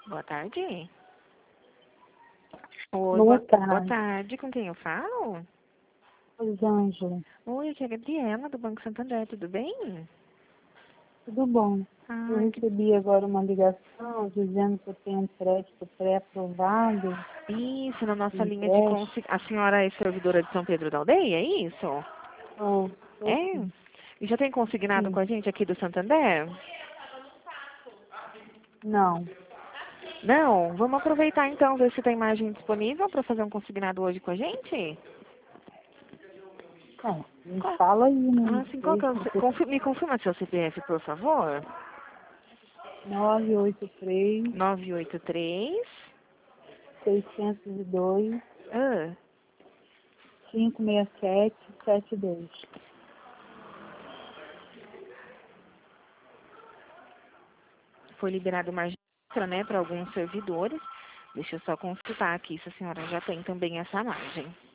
Boa tarde. Oi, Boa boa tarde, tarde. Com quem eu falo? Rosângela. Oi, aqui é a Gabriela, do Banco Santander. Tudo bem? Tudo bom? Eu Ah, recebi agora uma ligação dizendo que eu tenho um crédito pré-aprovado isso, na de nossa linha de empréstimo. A senhora é servidora de São Pedro da Aldeia, é isso? Oh, É? sim. E já tem consignado com Sim. a gente aqui do Santander? Não. Não? Vamos aproveitar então, ver se tem margem disponível para fazer um consignado hoje com a gente? É, me Qual? fala aí, né? Ah, Não sim, qual sei. que é me confirma seu CPF, por favor. 983 983. 602 Ah, 56772. foi liberado margem extra, né, para alguns servidores. Deixa eu só consultar aqui se a senhora já tem também essa margem.